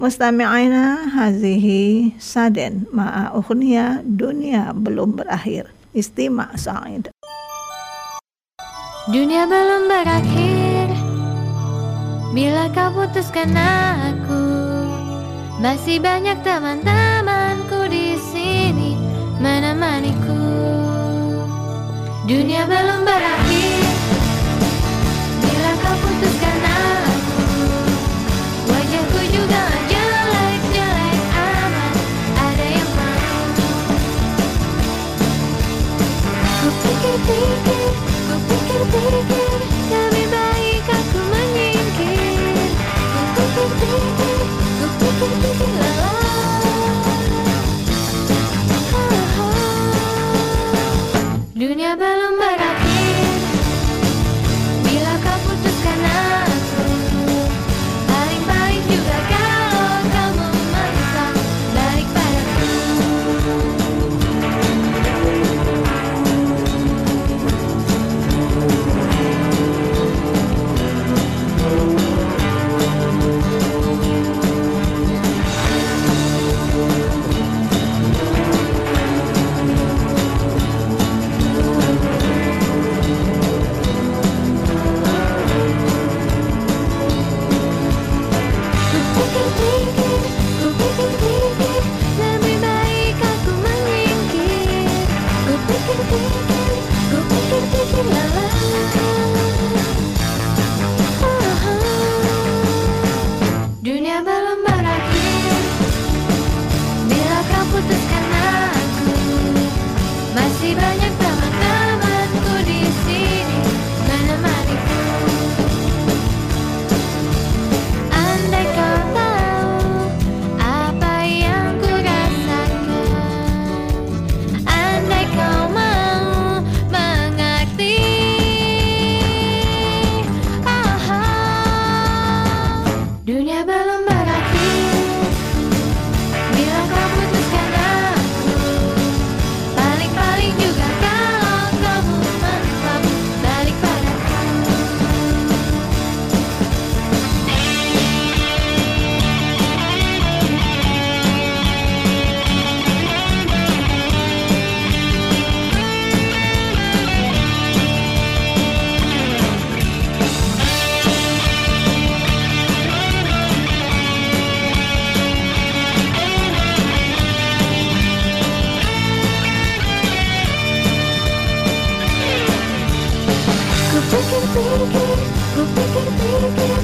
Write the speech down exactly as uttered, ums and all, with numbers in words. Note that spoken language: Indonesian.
Mustami'ina hazihi saden ma'a ukhniya dunia belum berakhir. Istima' Sa'id. Dunia belum berakhir bila kau putuskan aku. Masih banyak teman-temanku di sini menemaniku. Dunia belum berakhir bila kau putuskan aku. Wajahku juga jelek-jelek amat, ada yang mau. Ku pikir-pikir, ku pikir-pikir, lebih baik aku menyingkir. Ku pikir-pikir, ku pikir-pikir, lala. Dunia belum berakhir bila kau putuskan aku. Paling-paling juga kalau kamu memaksa balik padaku. Dunia belum berakhir bila kau putuskan aku. Masih banyak teman-temanku di sini menemaniku. Andai kau tahu apa yang ku rasakan, andai kau mau mengerti. Dunia belum berakhir bila kau putuskan aku. Paling-paling juga kalau kamu menolak balik padaku. Ku pikir-pikir, ku pikir-pikir,